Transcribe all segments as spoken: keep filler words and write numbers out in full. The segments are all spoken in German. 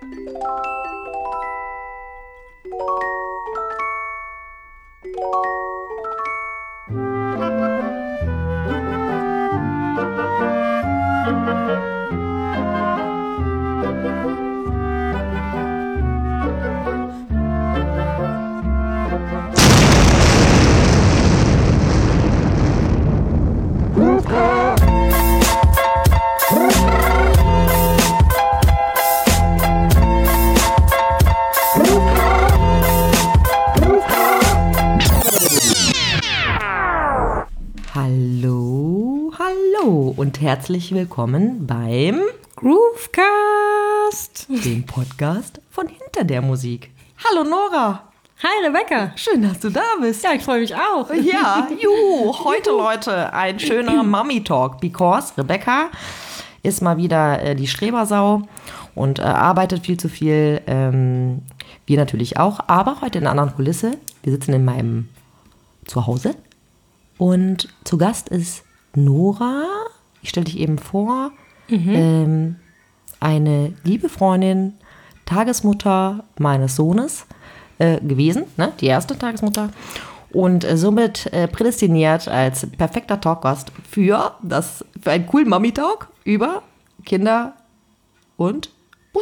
Hallo, hallo und herzlich willkommen beim Groovecast, dem Podcast von hinter der Musik. Hallo Nora. Hi Rebecca. Schön, dass du da bist. Ja, ich freue mich auch. Ja, juhu, heute Leute ein schöner Mummy-Talk, because Rebecca ist mal wieder äh, die Strebersau und äh, arbeitet viel zu viel. Ähm, wir natürlich auch, aber heute in einer anderen Kulisse. Wir sitzen in meinem Zuhause und zu Gast ist Nora. Ich stelle dich eben vor. Mhm. Ähm, eine liebe Freundin, Tagesmutter meines Sohnes äh, gewesen, ne? Die erste Tagesmutter. Und äh, somit äh, prädestiniert als perfekter Talkgast für, das, für einen coolen Mummy-Talk über Kinder und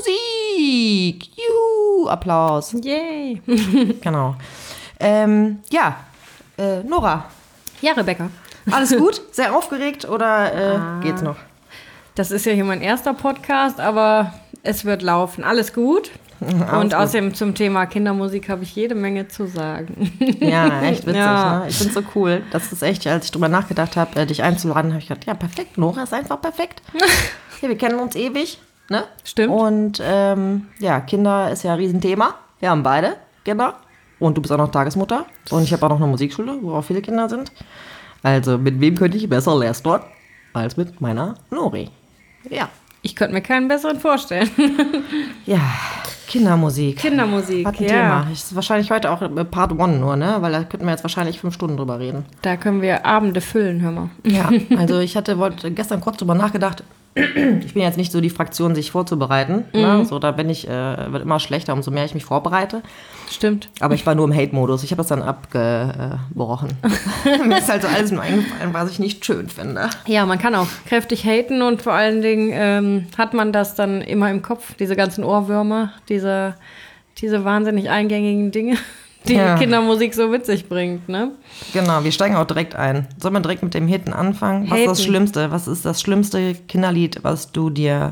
Musik. Juhu, Applaus. Yay. Genau. Ähm, ja, äh, Nora. Ja, Rebecca. Alles gut? Sehr aufgeregt oder äh, ah. geht's noch? Das ist ja hier mein erster Podcast, aber es wird laufen. Alles gut. Alles und außerdem gut. Zum Thema Kindermusik habe ich jede Menge zu sagen. Ja, echt witzig. Ja. Ne? Ich finde es so cool. Das ist echt, als ich drüber nachgedacht habe, dich einzuladen, habe ich gedacht, ja, perfekt. Nora ist einfach perfekt. Ja, wir kennen uns ewig. Ne? Stimmt. Und ähm, ja, Kinder ist ja ein Riesenthema. Wir haben beide Kinder. Und du bist auch noch Tagesmutter. Und ich habe auch noch eine Musikschule, wo auch viele Kinder sind. Also mit wem könnte ich besser lästern als mit meiner Nori? Ja. Ich könnte mir keinen besseren vorstellen. Ja, Kindermusik. Kindermusik, Was ein ja. Thema. Ist wahrscheinlich heute auch Part One nur, ne? Weil da könnten wir jetzt wahrscheinlich fünf Stunden drüber reden. Da können wir Abende füllen, hör mal. Ja, also ich hatte wollte gestern kurz drüber nachgedacht. Ich bin jetzt nicht so die Fraktion, sich vorzubereiten. Mhm. Ne? So, da bin ich, äh, wird immer schlechter, umso mehr ich mich vorbereite. Stimmt. Aber ich war nur im Hate-Modus. Ich habe das dann abgebrochen. Mir ist halt so alles nur eingefallen, was ich nicht schön finde. Ja, man kann auch kräftig haten und vor allen Dingen ähm, hat man das dann immer im Kopf, diese ganzen Ohrwürmer, diese, diese wahnsinnig eingängigen Dinge, die ja. Kindermusik so mit sich bringt, ne? Genau, wir steigen auch direkt ein. Sollen wir direkt mit dem Hitten anfangen? Was Haten. ist das Schlimmste? Was ist das schlimmste Kinderlied, was du dir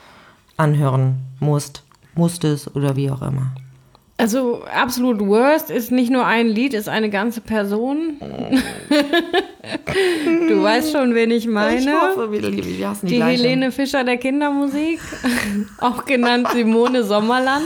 anhören musst, musstest oder wie auch immer? Also absolut worst ist nicht nur ein Lied, ist eine ganze Person. Du weißt schon, wen ich meine. Ich hoffe, wir, wir hassen die Die gleiche. Helene Fischer der Kindermusik, auch genannt Simone Sommerland.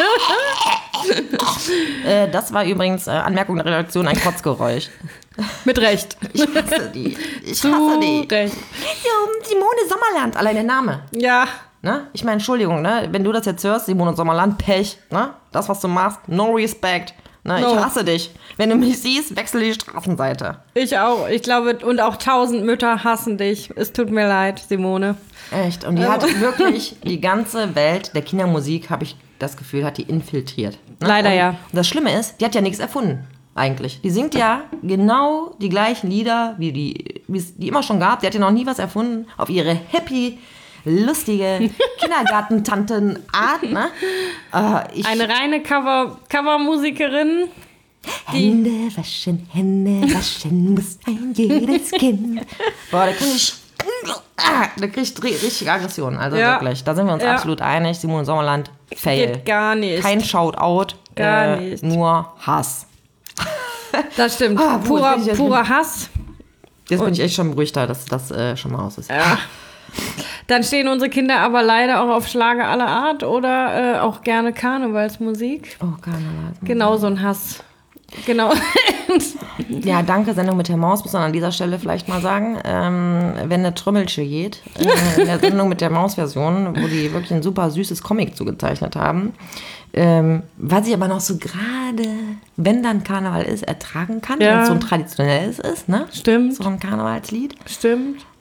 äh, das war übrigens, äh, Anmerkung der Redaktion, ein Kotzgeräusch. Mit Recht. Ich hasse die. Ich Zu hasse die. Recht. Simone Sommerland, allein der Name. Ja. Ne? Ich meine, Entschuldigung, ne? Wenn du das jetzt hörst, Simone Sommerland, Pech. Ne? Das, was du machst, no respect. Ne? No. Ich hasse dich. Wenn du mich siehst, wechsel die Straßenseite. Ich auch. Ich glaube, und auch tausend Mütter hassen dich. Es tut mir leid, Simone. Echt. Und die hat wirklich die ganze Welt der Kindermusik, habe ich das Gefühl, hat die infiltriert. Ne? Leider und ja. Und das Schlimme ist, die hat ja nichts erfunden. Eigentlich. Die singt ja genau die gleichen Lieder, wie die, wie es die immer schon gab. Die hat ja noch nie was erfunden. Auf ihre happy, lustige Kindergartentanten-Art. Ne? Äh, ich Eine reine Cover, Covermusikerin. Hände waschen, Hände waschen muss ein jedes Kind. Boah, da kann ich... Ah, da krieg ich richtig Aggression. Also ja. wirklich. Da sind wir uns ja. absolut einig. Simone Sommerland, fail. Geht gar nicht. Kein Shoutout. Gar äh, nicht. Nur Hass. Das stimmt. Ah, purer purer Hass. Jetzt bin ich echt schon beruhigter, dass das äh, schon mal aus ist. Ja. Dann stehen unsere Kinder aber leider auch auf Schlager aller Art oder äh, auch gerne Karnevalsmusik. Oh, Karnevalsmusik. Genau so ein Hass. Genau. Ja, danke, Sendung mit der Maus, muss man an dieser Stelle vielleicht mal sagen. Ähm, wenn eine Trümmelsche geht, äh, in der Sendung mit der Maus-Version, wo die wirklich ein super süßes Comic zugezeichnet haben, ähm, was ich aber noch so gerade, wenn dann Karneval ist, ertragen kann, ja. wenn es so ein traditionelles ist, ne? Stimmt. So ein Karnevalslied. Stimmt.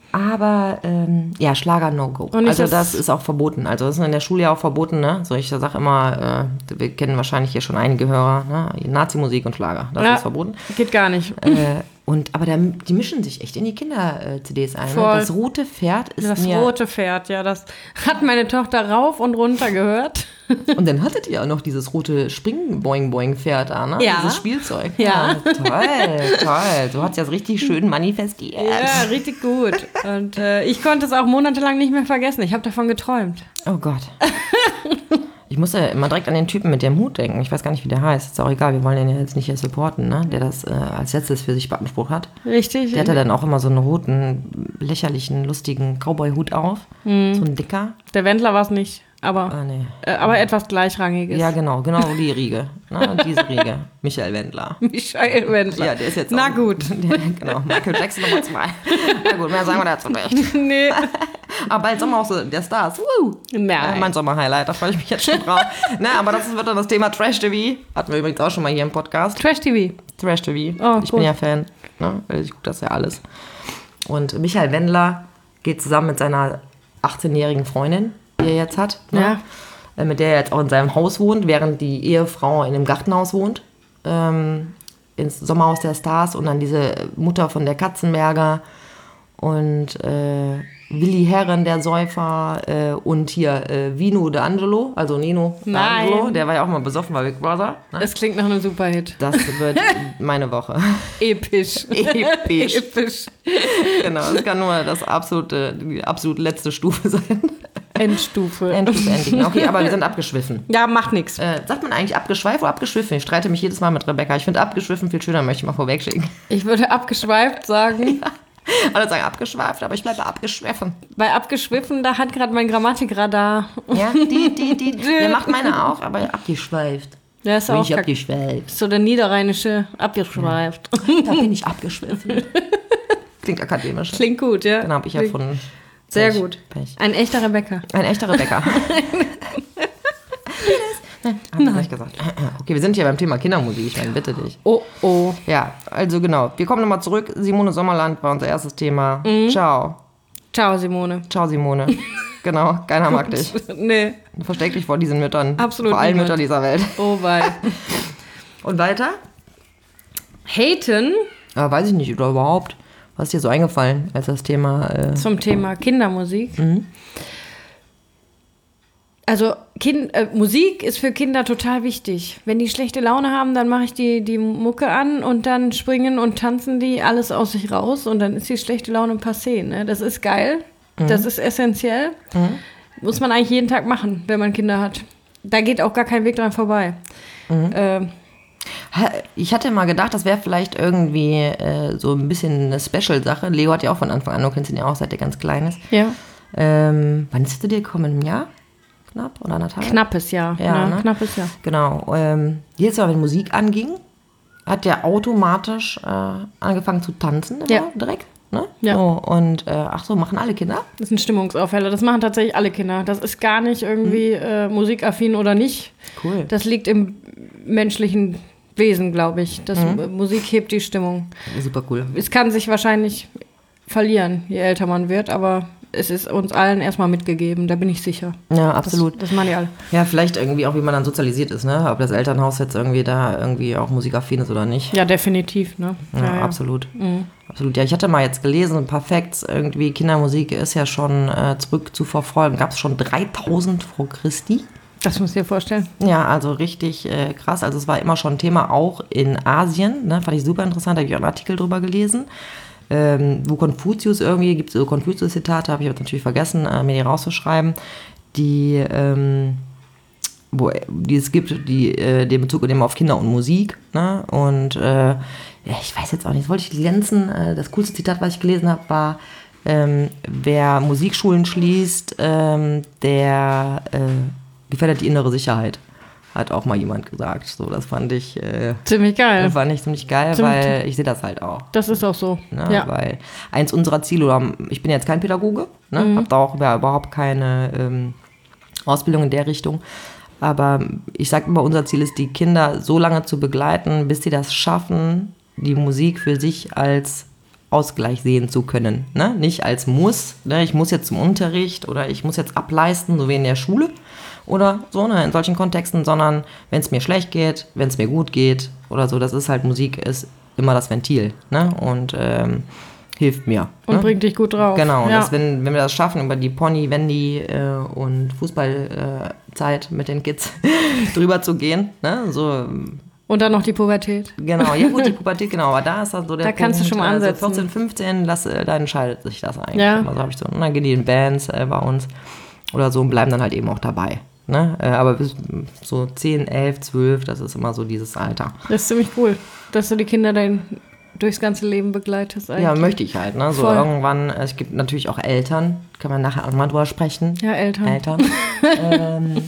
Aber ähm, ja, Schlager No-Go. Also das, das ist auch verboten. Also das ist in der Schule ja auch verboten, ne? So, ich sag immer, äh, wir kennen wahrscheinlich hier schon einige Hörer, ne? Nazi-Musik und Schlager, das ja, ist verboten. Geht gar nicht. Äh, und, aber da, die mischen sich echt in die Kinder-C Ds ein. Ne? Das rote Pferd ist Das mir... rote Pferd, ja, das hat meine Tochter rauf und runter gehört. Und dann hattet ihr auch noch dieses rote Spring-Boing-Boing-Pferd da, ne? Ja. Dieses Spielzeug. Ja. ja. Toll, toll. So hat es das richtig schön manifestiert. Ja, richtig gut. Und äh, ich konnte es auch monatelang nicht mehr vergessen. Ich habe davon geträumt. Oh Gott. Ich musste immer direkt an den Typen mit dem Hut denken. Ich weiß gar nicht, wie der heißt. Ist auch egal, wir wollen den ja jetzt nicht hier supporten, ne? Der das äh, als letztes für sich beansprucht hat. Richtig. Der hatte dann auch immer so einen roten, lächerlichen, lustigen Cowboy-Hut auf. Mhm. So ein dicker. Der Wendler war es nicht. Aber, ah, nee. äh, aber etwas Gleichrangiges. Ja, genau, genau die Riege. Ne? Diese Riege. Michael Wendler. Michael Wendler. Ja, der ist jetzt Na auch, gut. Der, genau, Michael Jackson Nummer zwei. Na gut, mehr sagen wir dazu nicht. Nee. Aber bald Sommerhaus der Stars. Woo. Nein. Ja, mein Sommerhighlight, da freue ich mich jetzt schon drauf. Ne, aber das wird dann das Thema Trash-T V. Hatten wir übrigens auch schon mal hier im Podcast. Trash-T V? Trash-T V. Oh, ich cool. bin ja Fan. Ne? Ich gucke das ja alles. Und Michael Wendler geht zusammen mit seiner achtzehnjährigen Freundin, die er jetzt hat. Ne? Ja. Mit der er jetzt auch in seinem Haus wohnt, während die Ehefrau in dem Gartenhaus wohnt. Ähm, ins Sommerhaus der Stars und dann diese Mutter von der Katzenberger und äh, Willi Herren, der Säufer äh, und hier äh, Vino D'Angelo, also Nino Nein. D'Angelo, der war ja auch mal besoffen bei Big Brother. Ne? Das klingt nach einem Superhit. Das wird meine Woche. Episch. Episch. Episch. Genau, das kann nur das absolute, die absolut letzte Stufe sein. Endstufe. Endstufe, Ending. Okay, aber wir sind abgeschwiffen. Ja, macht nichts. Äh, sagt man eigentlich abgeschweift oder abgeschwiffen? Ich streite mich jedes Mal mit Rebecca. Ich finde abgeschwiffen viel schöner, möchte ich mal vorwegschicken. Ich würde abgeschweift sagen. Ja. Alle sagen abgeschweift, aber ich bleibe abgeschwiffen. Bei abgeschwiffen, da hat gerade mein Grammatikradar. Ja, die, die, die. Der macht meine auch, aber abgeschweift. Der ist bin auch ich abgeschweift. So der niederrheinische abgeschweift. Ja. Da bin ich abgeschwiffen. Klingt akademisch. Klingt gut, ja. Genau, habe ich erfunden. Sehr Pech, gut. Pech. Ein echter Rebecca. Ein echter Rebecca. Haben wir gleich gesagt. Okay, wir sind hier beim Thema Kindermusik. Ich meine, bitte dich. Oh, oh. Ja, also genau. Wir kommen nochmal zurück. Simone Sommerland war unser erstes Thema. Mhm. Ciao. Ciao, Simone. Ciao, Simone. Genau, keiner mag dich. Nee. Versteck dich vor diesen Müttern. Absolut Vor allen niemand. Müttern dieser Welt. Oh, wei. Und weiter? Haten Ja, weiß ich nicht, oder überhaupt. Was ist dir so eingefallen als das Thema? Äh zum Thema Kindermusik. Mhm. Also kind, äh, Musik ist für Kinder total wichtig. Wenn die schlechte Laune haben, dann mache ich die, die Mucke an und dann springen und tanzen die alles aus sich raus und dann ist die schlechte Laune passé. Ne? Das ist geil, mhm. das ist essentiell. Mhm. Muss man eigentlich jeden Tag machen, wenn man Kinder hat. Da geht auch gar kein Weg dran vorbei. Mhm. Ähm, Ich hatte mal gedacht, das wäre vielleicht irgendwie äh, so ein bisschen eine Special-Sache. Leo hat ja auch von Anfang an, du kennst ihn ja auch, seit er ganz klein ist. Ja. Ähm, wann ist er zu dir gekommen? Im Jahr? Knapp oder anderthalb? Knappes Jahr. Ja, ne? ne? Knappes Jahr. Genau. Ähm, jedes Mal, wenn Musik anging, hat der automatisch äh, angefangen zu tanzen immer Ja. direkt. Ne? Ja. So, und äh, ach so, machen alle Kinder? Das ist ein Stimmungsaufheller. Das machen tatsächlich alle Kinder. Das ist gar nicht irgendwie Hm. äh, musikaffin oder nicht. Cool. Das liegt im menschlichen Wesen, glaube ich. Das Mhm. Musik hebt die Stimmung. Super cool. Es kann sich wahrscheinlich verlieren, je älter man wird, aber es ist uns allen erstmal mitgegeben, da bin ich sicher. Ja, absolut. Das, das machen die alle. Ja, vielleicht irgendwie auch, wie man dann sozialisiert ist, ne? Ob das Elternhaus jetzt irgendwie da irgendwie auch musikaffin ist oder nicht. Ja, definitiv, ne? Ja, Ja, ja. absolut. Mhm. Absolut. Ja, ich hatte mal jetzt gelesen, ein paar Facts, irgendwie Kindermusik ist ja schon äh, zurück zu verfolgen. Gab es schon dreitausend vor Christi? Das musst du dir vorstellen. Ja, also richtig äh, krass. Also es war immer schon ein Thema, auch in Asien. Ne? Fand ich super interessant, da habe ich auch einen Artikel drüber gelesen. Ähm, wo Konfuzius irgendwie, gibt es so Konfuzius-Zitate, habe ich aber natürlich vergessen, äh, mir die rauszuschreiben, die, ähm, wo, die es gibt, die äh, den Bezug nehmen auf Kinder und Musik. Ne? Und äh, ja, ich weiß jetzt auch nicht, das wollte ich glänzen. Äh, das coolste Zitat, was ich gelesen habe, war, ähm, wer Musikschulen schließt, ähm, der äh, gefährdet die innere Sicherheit. Hat auch mal jemand gesagt. So, das fand ich, äh, Ziemlich geil. das fand ich ziemlich geil, Ziemlich- weil ich sehe das halt auch. Das ist auch so. Ne? Ja. Weil eins unserer Ziele, oder ich bin jetzt kein Pädagoge, ne? Mhm. habe da auch über- überhaupt keine ähm, Ausbildung in der Richtung. Aber ich sage immer, unser Ziel ist, die Kinder so lange zu begleiten, bis sie das schaffen, die Musik für sich als Ausgleich sehen zu können. Ne? Nicht als Muss, ne? Ich muss jetzt zum Unterricht oder ich muss jetzt ableisten, so wie in der Schule oder so, ne? In solchen Kontexten, sondern wenn es mir schlecht geht, wenn es mir gut geht oder so, das ist halt, Musik ist immer das Ventil, ne? Und ähm, hilft mir. Und ne? bringt dich gut drauf. Genau, und ja. das, wenn, wenn wir das schaffen, über die Pony, Wendy äh, und Fußballzeit äh, mit den Kids drüber zu gehen, ne? So. Und dann noch die Pubertät. Genau, ja gut, die Pubertät, genau, aber da ist dann so der Da Punkt, kannst du schon mal also ansetzen. vierzehn, fünfzehn, lass, da entscheidet sich das eigentlich. Ja. Also hab ich so, und dann gehen die in Bands äh, bei uns oder so und bleiben dann halt eben auch dabei. Ne? Äh, aber bis so zehn, elf, zwölf, das ist immer so dieses Alter. Das ist ziemlich cool, dass du die Kinder dann durchs ganze Leben begleitest eigentlich. Ja, möchte ich halt, ne? So Voll. irgendwann, es gibt natürlich auch Eltern, kann man nachher auch mal drüber sprechen. Ja, Eltern. Eltern. ähm,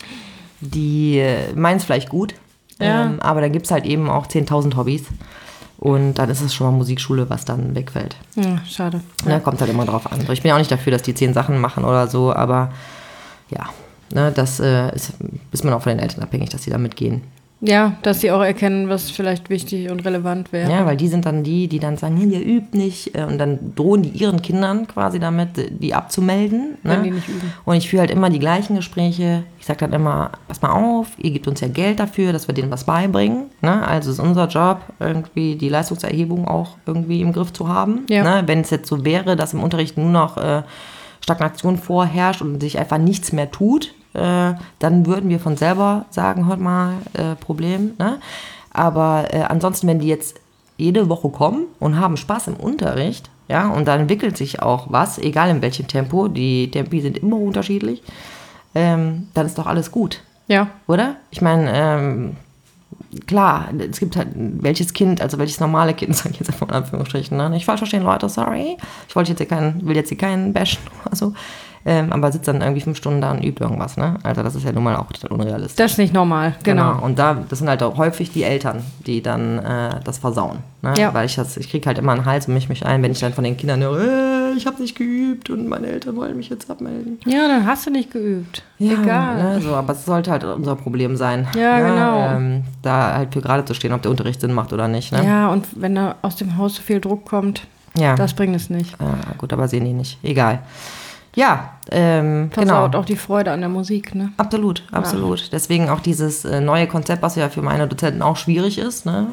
die meinen es vielleicht gut, Ja. ähm, aber dann gibt es halt eben auch zehntausend Hobbys. Und dann ist es schon mal Musikschule, was dann wegfällt. Ja, schade. Ne, kommt halt immer drauf an. Ich bin ja auch nicht dafür, dass die zehn Sachen machen oder so, aber ja, ne, das äh, ist, ist man auch von den Eltern abhängig, dass sie da mitgehen. Ja, dass sie auch erkennen, was vielleicht wichtig und relevant wäre. Ja, weil die sind dann die, die dann sagen, nee, der übt nicht. äh, Und dann drohen die ihren Kindern quasi damit, die abzumelden. Wenn Ne? die nicht üben. Und ich führe halt immer die gleichen Gespräche. Ich sage dann immer, pass mal auf, ihr gebt uns ja Geld dafür, dass wir denen was beibringen. Ne? Also ist unser Job, irgendwie die Leistungserhebung auch irgendwie im Griff zu haben. Ja. Ne? Wenn es jetzt so wäre, dass im Unterricht nur noch äh, Stagnation vorherrscht und sich einfach nichts mehr tut, äh, dann würden wir von selber sagen, hört mal, äh, Problem. Ne? Aber äh, ansonsten, wenn die jetzt jede Woche kommen und haben Spaß im Unterricht, ja, und dann entwickelt sich auch was, egal in welchem Tempo, die Tempi sind immer unterschiedlich, ähm, dann ist doch alles gut, Ja. oder? Ich meine, ähm, klar, es gibt halt welches Kind, also welches normale Kind, sage ich jetzt einfach in Anführungsstrichen, ne? Nicht falsch verstehen, Leute, sorry. Ich wollte jetzt hier keinen, will jetzt hier keinen bashen oder so. Ähm, aber sitzt dann irgendwie fünf Stunden da und übt irgendwas, ne? Also das ist ja nun mal auch total unrealistisch. Das ist nicht normal, genau. Und da, das sind halt auch häufig die Eltern, die dann äh, das versauen. Ne? Ja. Weil ich das, ich kriege halt immer einen Hals und mich mich ein, wenn ich dann von den Kindern höre, äh, ich habe nicht geübt und meine Eltern wollen mich jetzt abmelden. Ja, dann hast du nicht geübt. Egal. Ne, so, aber es sollte halt unser Problem sein. Ja, ne? genau. Ähm, da halt für gerade zu stehen, ob der Unterricht Sinn macht oder nicht. Ne? Ja, und wenn da aus dem Haus so viel Druck kommt, Ja. das bringt es nicht. Ja, gut, aber sehen die nicht. Egal. Ja, ähm, genau. Versaut auch die Freude an der Musik, ne? Absolut, absolut. Deswegen auch dieses äh, neue Konzept, was ja für meine Dozenten auch schwierig ist. Ne?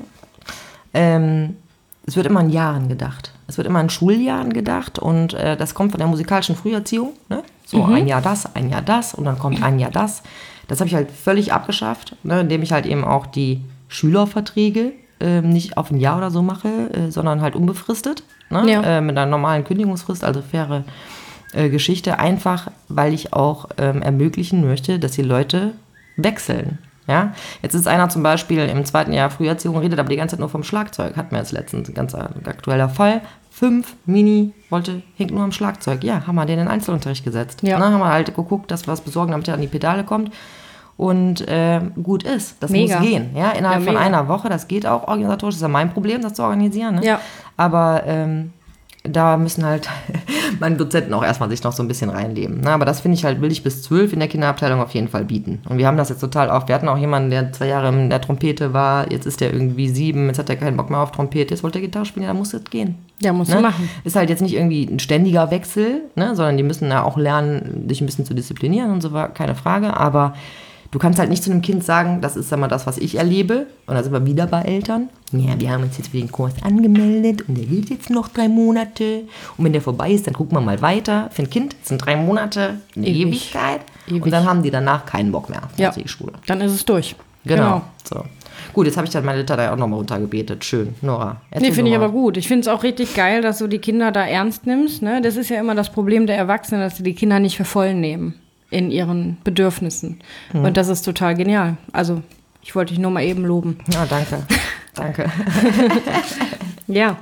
Ähm, es wird immer in Jahren gedacht. Es wird immer in Schuljahren gedacht und äh, das kommt von der musikalischen Früherziehung. Ne? So Mhm. ein Jahr das, ein Jahr das und dann kommt ein Jahr das. Das habe ich halt völlig abgeschafft, ne? Indem ich halt eben auch die Schülerverträge äh, nicht auf ein Jahr oder so mache, äh, sondern halt unbefristet. Ne? Ja. Äh, mit einer normalen Kündigungsfrist, also faire äh, Geschichte, einfach weil ich auch ähm, ermöglichen möchte, dass die Leute wechseln. Ja? Jetzt ist einer zum Beispiel im zweiten Jahr Früherziehung, redet aber die ganze Zeit nur vom Schlagzeug. Hatten wir jetzt letztens, ein ganz aktueller Fall. Fünf, Mini, wollte, hängt nur am Schlagzeug. Ja, haben wir den in Einzelunterricht gesetzt. Ja. Ne, haben wir halt geguckt, dass wir was besorgen, damit er an die Pedale kommt. Und äh, gut ist. Das Mega. muss gehen. Ja, innerhalb Ja, von mega. einer Woche, das geht auch organisatorisch. Das ist ja mein Problem, das zu organisieren. Ne? Ja. Aber ähm, da müssen halt meine Dozenten auch erstmal sich noch so ein bisschen reinleben. Na, aber das finde ich halt, will ich bis zwölf in der Kinderabteilung auf jeden Fall bieten. Und wir haben das jetzt total oft. Wir hatten auch jemanden, der zwei Jahre in der Trompete war, jetzt ist der irgendwie sieben, jetzt hat er keinen Bock mehr auf Trompete, jetzt wollte er Gitarre spielen, ja, dann muss das gehen. Ja, musst Ne? du machen. Ist halt jetzt nicht irgendwie ein ständiger Wechsel, ne? Sondern die müssen ja auch lernen, sich ein bisschen zu disziplinieren und so, keine Frage. Aber du kannst halt nicht zu einem Kind sagen, das ist immer das, was ich erlebe. Und da sind wir wieder bei Eltern. Ja, wir haben uns jetzt für den Kurs angemeldet und der gilt jetzt noch drei Monate. Und wenn der vorbei ist, dann gucken wir mal weiter. Für ein Kind sind drei Monate eine Ewig. Ewigkeit. Ewig. Und dann haben die danach keinen Bock mehr auf Ja. Musikschule. Dann ist es durch. Genau. So. Gut, jetzt habe ich dann meine Literatur auch nochmal runtergebetet. Schön. Nora, erzähl Nee, finde ich doch mal. aber gut. Ich finde es auch richtig geil, dass du die Kinder da ernst nimmst. Ne? Das ist ja immer das Problem der Erwachsenen, dass sie die Kinder nicht für voll nehmen in ihren Bedürfnissen. Mhm. Und das ist total genial. Also, ich wollte dich nur mal eben loben. Ja, danke. Danke. Ja.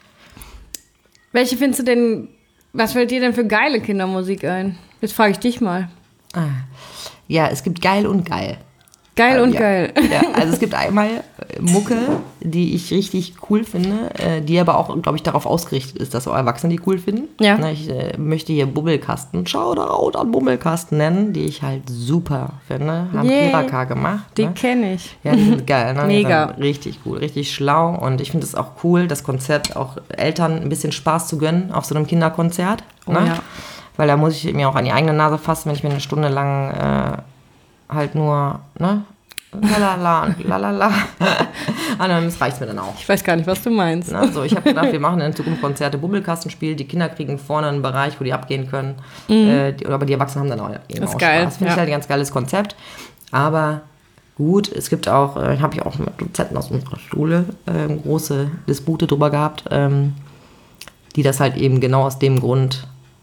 Welche findest du denn, was fällt dir denn für geile Kindermusik ein? Jetzt frage ich dich mal. Ah. Ja, es gibt geil und geil. Geil und ja. geil. Ja, also es gibt einmal Mucke, die ich richtig cool finde, äh, die aber auch, glaube ich, darauf ausgerichtet ist, dass auch Erwachsene die cool finden. Ja. Na, ich äh, möchte hier Bubbelkasten, Shoutout an Bubbelkasten nennen, die ich halt super finde. Haben Yay. Kiraka gemacht. Die ne? kenne ich. Ja, die sind geil. Ne? Mega. Die sind richtig cool, richtig schlau. Und ich finde es auch cool, das Konzert auch Eltern ein bisschen Spaß zu gönnen auf so einem Kinderkonzert. Oh, ne? ja. Weil da muss ich mir auch an die eigene Nase fassen, wenn ich mir eine Stunde lang äh, halt nur, ne, lalala, lalala. Ah, dann, das reicht mir dann auch. Ich weiß gar nicht, was du meinst. Ne? So, ich habe gedacht, wir machen in Zukunft Konzerte, Bubbelkastenspiel, die Kinder kriegen vorne einen Bereich, wo die abgehen können. Mhm. Äh, die, aber die Erwachsenen haben dann auch eben Das ist auch geil, Spaß. Finde ja. ich halt ein ganz geiles Konzept. Aber gut, es gibt auch, äh, habe ich auch mit Dozenten aus unserer Schule äh, große Dispute drüber gehabt, ähm, die das halt eben genau aus dem Grund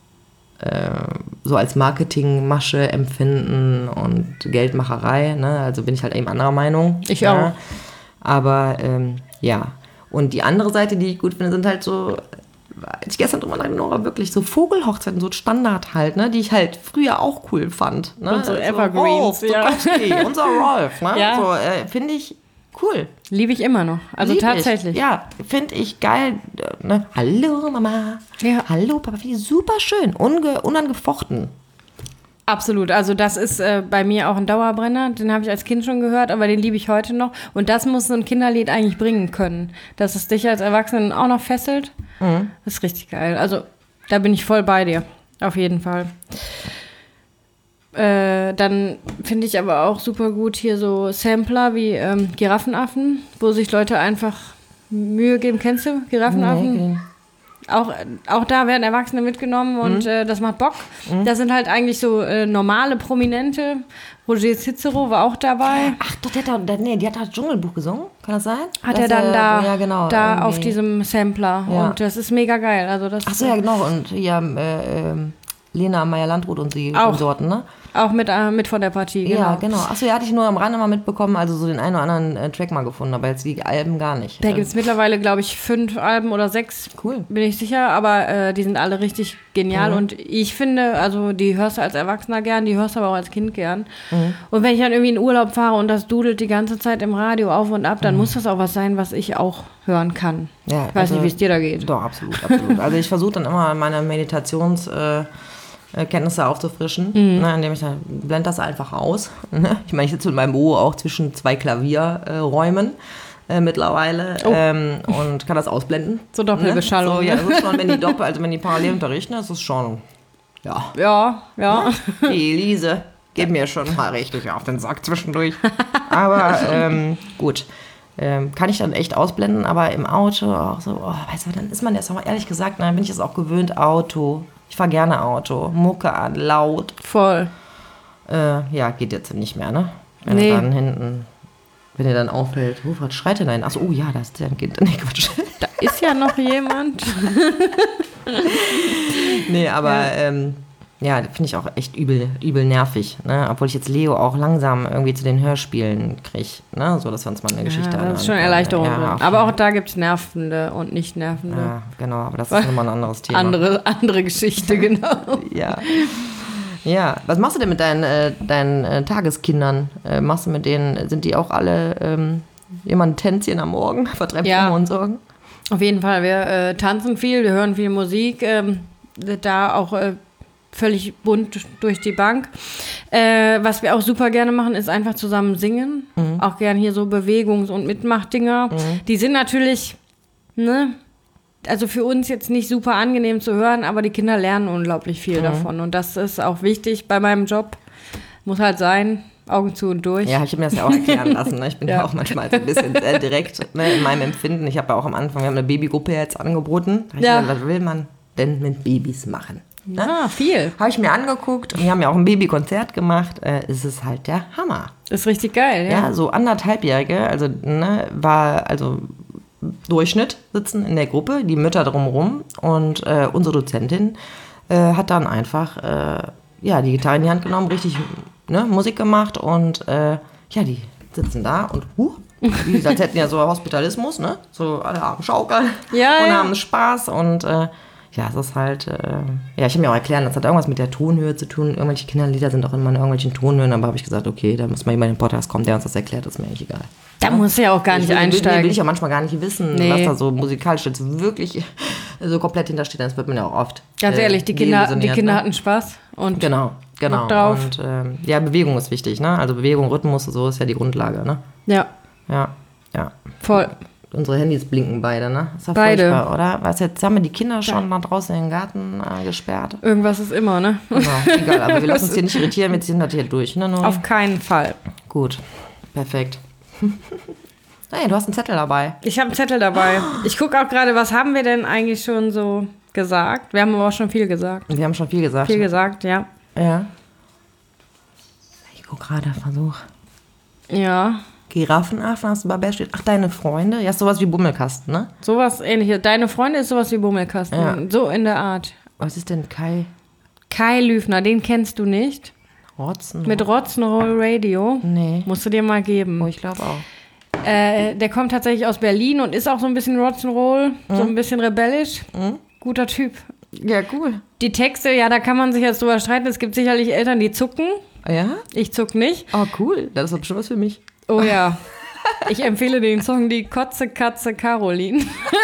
so als Marketingmasche empfinden und Geldmacherei, ne? Also bin ich halt eben anderer Meinung. Ich ja. auch. Aber ähm, ja. Und die andere Seite, die ich gut finde, sind halt so, als ich gestern drüber nachgedacht habe, wirklich so Vogelhochzeiten, so Standard halt, ne? Die ich halt früher auch cool fand. Ne? Und so also Evergreens, Rolf, ja. Zukowski, unser Rolf, ne? Ja. So, äh, finde ich cool. Liebe ich immer noch. Also Lieb tatsächlich. Ich. Ja, finde ich geil. Ne? Hallo Mama. Ja. Hallo Papa. Wie super schön. Unge unangefochten. Absolut. Also das ist äh, bei mir auch ein Dauerbrenner. Den habe ich als Kind schon gehört, aber den liebe ich heute noch. Und das muss so ein Kinderlied eigentlich bringen können. Dass es dich als Erwachsenen auch noch fesselt. Mhm. Das ist richtig geil. Also da bin ich voll bei dir. Auf jeden Fall. Äh, dann finde ich aber auch super gut hier so Sampler wie ähm, Giraffenaffen, wo sich Leute einfach Mühe geben. Kennst du Giraffenaffen? Nee, auch, auch da werden Erwachsene mitgenommen und mhm. äh, das macht Bock. Mhm. Das sind halt eigentlich so äh, normale Prominente. Roger Cicero war auch dabei. Ach doch, der hat da, nee, die hat das Dschungelbuch gesungen. Kann das sein? Hat das, er dann äh, da, ja, genau, da irgendwie. auf diesem Sampler. Ja. Und das ist mega geil. Also das Ach so, ja genau. Und ja, äh, äh, Lena Meyer-Landrut und sie auch. Konsorten, ne? Auch mit, äh, mit von der Partie, genau. Ja, genau. Achso, ja, hatte ich nur am Rande mal mitbekommen, also so den einen oder anderen äh, Track mal gefunden, aber jetzt die Alben gar nicht. Da gibt es mittlerweile, glaube ich, fünf Alben oder sechs. Cool. Bin ich sicher, aber äh, die sind alle richtig genial. Mhm. Und ich finde, also die hörst du als Erwachsener gern, die hörst du aber auch als Kind gern. Mhm. Und wenn ich dann irgendwie in Urlaub fahre und das dudelt die ganze Zeit im Radio auf und ab, dann mhm. muss das auch was sein, was ich auch hören kann. Ja, ich weiß also, nicht, wie es dir da geht. Doch, absolut, absolut. Also ich versuche dann immer meine Meditations... Äh, Kenntnisse aufzufrischen, mhm. ne, indem ich dann blende das einfach aus. Ne? Ich meine, ich sitze mit meinem Ohr auch zwischen zwei Klavierräumen äh, mittlerweile oh. ähm, und kann das ausblenden. So Doppelbeschallung. Ne? So, ja, das ist schon, wenn die Doppel, also wenn die parallel unterrichten, ist es schon, ja. Ja, ja. Die Elise geht mir schon mal richtig auf den Sack zwischendurch. Aber ähm, gut. Ähm, kann ich dann echt ausblenden, aber im Auto auch so, oh, weißt du, dann ist man jetzt auch mal ehrlich gesagt, dann bin ich es auch gewöhnt, Auto. Ich fahre gerne Auto, Mucke an, laut. Voll. Äh, ja, geht jetzt nicht mehr, ne? Wenn nee. er dann hinten, wenn er dann auffällt, oh, was schreit denn da hin? Achso, oh ja, da ist der Kind. Nee, Quatsch. Da ist ja noch jemand. Nee, aber ja, ähm, ja finde ich auch echt übel, übel nervig, ne? Obwohl ich jetzt Leo auch langsam irgendwie zu den Hörspielen kriege, ne? So, dass wir uns mal eine Geschichte ja, das ist schon Erleichterung. Ja, aber auch da gibt es nervende und nicht nervende. Ja, genau, aber das ist nochmal ein anderes Thema. Andere, andere Geschichte, genau. Ja. Ja, was machst du denn mit deinen, äh, deinen äh, Tageskindern? Äh, machst du mit denen, sind die auch alle ähm, immer ein Tänzchen am Morgen? Vertreibt ja. Kummer und Sorgen? Auf jeden Fall, wir äh, tanzen viel, wir hören viel Musik, ähm, da auch äh, völlig bunt durch die Bank. Äh, was wir auch super gerne machen, ist einfach zusammen singen. Mhm. Auch gerne hier so Bewegungs- und Mitmachdinger. Mhm. Die sind natürlich, ne, also für uns jetzt nicht super angenehm zu hören, aber die Kinder lernen unglaublich viel mhm. davon. Und das ist auch wichtig bei meinem Job. Muss halt sein, Augen zu und durch. Ja, ich habe mir das ja auch erklären lassen. Ne? Ich bin ja auch manchmal so ein bisschen sehr direkt, ne, in meinem Empfinden. Ich habe ja auch am Anfang, wir haben eine Babygruppe jetzt angeboten. Da ja. ich gedacht, was will man denn mit Babys machen? Ne? Ah, viel. Habe ich mir angeguckt und wir haben ja auch ein Babykonzert gemacht. Äh, es ist halt der Hammer. Ist richtig geil, ja. Ja, so anderthalbjährige, also ne, war, also Durchschnitt sitzen in der Gruppe, die Mütter drumherum und äh, unsere Dozentin äh, hat dann einfach äh, ja, die Gitarre in die Hand genommen, richtig ne, Musik gemacht und äh, ja, die sitzen da und huh, die, als hätten ja so Hospitalismus, ne? So alle haben Schaukeln ja, und ja. haben Spaß und äh, ja, es ist halt, äh, ja, ich habe mir auch erklärt, das hat irgendwas mit der Tonhöhe zu tun. Irgendwelche Kinderlieder sind auch immer in irgendwelchen Tonhöhen, aber habe ich gesagt, okay, da muss mal jemand in den Podcast kommen, der uns das erklärt, das ist mir eigentlich egal. Da ja? muss ja auch gar nicht will, einsteigen. Will, will ich auch manchmal gar nicht wissen, nee. was da so musikalisch jetzt wirklich so komplett hintersteht, das wird man ja auch oft. Ganz ehrlich, die Kinder, die Kinder ne? hatten Spaß. Und genau, genau. Drauf. Und ähm, ja, Bewegung ist wichtig, ne? Also Bewegung, Rhythmus, so ist ja die Grundlage, ne? Ja. Ja, ja. Voll. Unsere Handys blinken beide, ne? Ist doch beide. Furchtbar, oder? Was, jetzt haben wir die Kinder schon da draußen in den Garten äh, gesperrt. Irgendwas ist immer, ne? Genau, egal, aber wir lassen uns hier nicht irritieren, wir ziehen das hier durch, ne? Nur auf keinen Fall. Gut, perfekt. Hey, du hast einen Zettel dabei. Ich habe einen Zettel dabei. Ich gucke auch gerade, was haben wir denn eigentlich schon so gesagt? Wir haben aber auch schon viel gesagt. Wir haben schon viel gesagt. Viel gesagt, ja. Ja. Ich gucke gerade, Versuch. Ja. Giraffenaffen hast du bei Bär steht. Ach, deine Freunde? Ja, ist sowas wie Bummelkasten, ne? Sowas ähnliches. Deine Freunde ist sowas wie Bummelkasten. Ja. So in der Art. Was ist denn Kai? Kai Lüfner, den kennst du nicht. Rotzen? Mit Rock'n'Roll Radio. Nee. Musst du dir mal geben. Oh, ich glaube auch. Äh, der kommt tatsächlich aus Berlin und ist auch so ein bisschen Rock'n'Roll, mhm. so ein bisschen rebellisch. Mhm. Guter Typ. Ja, cool. Die Texte, ja, da kann man sich jetzt drüber streiten. Es gibt sicherlich Eltern, die zucken. Ja? Ich zuck nicht. Oh, cool. Das ist doch bestimmt was für mich. Oh ja. Ich empfehle den Song Die Kotze Katze Caroline.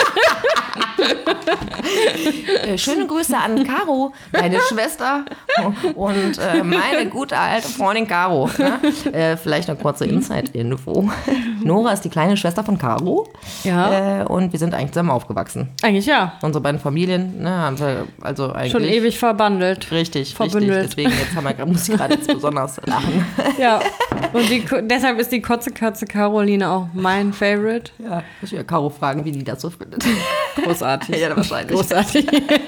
äh, schöne Grüße an Caro, deine Schwester und äh, meine gute alte Freundin Caro. Ne? Äh, vielleicht eine kurze Inside-Info. Nora ist die kleine Schwester von Caro. Ja. Äh, und wir sind eigentlich zusammen aufgewachsen. Eigentlich ja. Unsere beiden Familien, ne, haben wir also eigentlich... Schon ewig verbandelt. Richtig, verbündelt. richtig. Deswegen jetzt haben wir, muss ich gerade jetzt besonders lachen. Ja. Und die, deshalb ist die Kotze Katze Caroline auch mein Favorite. Ja, muss ich ja Caro fragen, wie die das so findet. Großartig. Ja, wahrscheinlich. Großartig.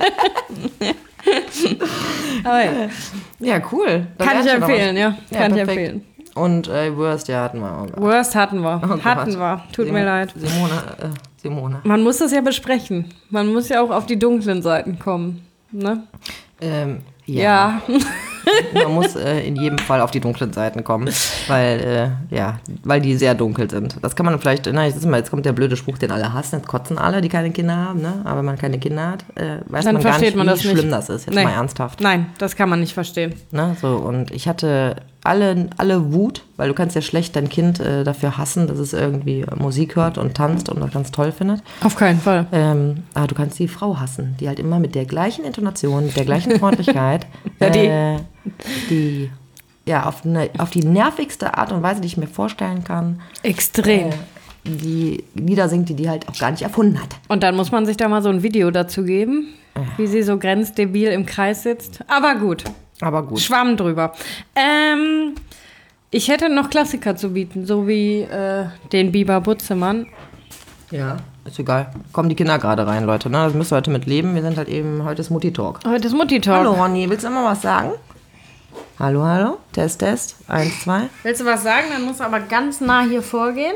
Aber ja. Ja, cool. Da Kann ich empfehlen, ja. ja. Kann Ja, ich empfehlen. Und äh, Worst, ja, hatten wir. Oh Worst hatten wir. Oh hatten wir. Tut Sim- mir leid. Simone, äh, Simone. Man muss das ja besprechen. Man muss ja auch auf die dunklen Seiten kommen. Ne? Ähm, ja. Ja. Man muss äh, in jedem Fall auf die dunklen Seiten kommen, weil, äh, ja, weil die sehr dunkel sind. Das kann man vielleicht, na, jetzt, ist mal, jetzt kommt der blöde Spruch, den alle hassen, jetzt kotzen alle, die keine Kinder haben, ne? Aber wenn man keine Kinder hat, äh, weiß Dann man gar nicht, man wie das schlimm nicht. das ist. Jetzt Nee. mal ernsthaft. Nein, das kann man nicht verstehen. Ne? So, und ich hatte alle, alle Wut, weil du kannst ja schlecht dein Kind äh, dafür hassen, dass es irgendwie Musik hört und tanzt und das ganz toll findet. Auf keinen Fall. Ähm, aber du kannst die Frau hassen, die halt immer mit der gleichen Intonation, mit der gleichen Freundlichkeit, Ja, die- äh, die ja auf, eine, auf die nervigste Art und Weise, die ich mir vorstellen kann, Extrem. äh, die Lieder singt, die die halt auch gar nicht erfunden hat. Und dann muss man sich da mal so ein Video dazu geben, wie sie so grenzdebil im Kreis sitzt. Aber gut. Aber gut. Schwamm drüber. Ähm, ich hätte noch Klassiker zu bieten, so wie äh, den Biber Butzemann. Ja, ist egal. Kommen die Kinder gerade rein, Leute. Ne? Das müsst ihr heute mit leben. Wir sind halt eben, heute ist Mutti-Talk. Heute ist Mutti-Talk. Hallo Ronny, willst du immer was sagen? Hallo, hallo. Test, Test. Eins, zwei. Willst du was sagen? Dann musst du aber ganz nah hier vorgehen.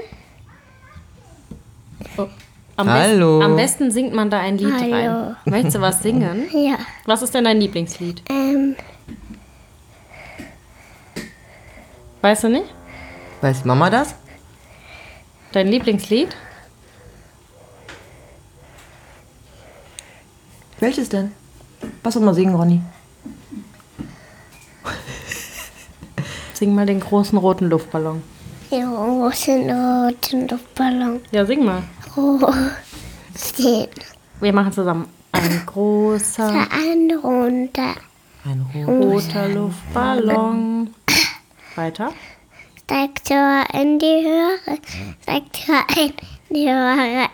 Oh. Am Hallo. Besten, am besten singt man da ein Lied Hallo. rein. Möchtest du was singen? Ja. Was ist denn dein Lieblingslied? Ähm, Weißt du nicht? Weiß Mama das? Dein Lieblingslied? Welches denn? Was soll man singen, Ronny? Sing mal den großen roten Luftballon. die großen roten Luftballon. Ja, sing mal. Stehen. Wir machen zusammen. Ein großer Ein runter. Ein Rot. roter Luftballon. Weiter. Steigt Tor in die Höhe. Steigt Tor in die Höhe.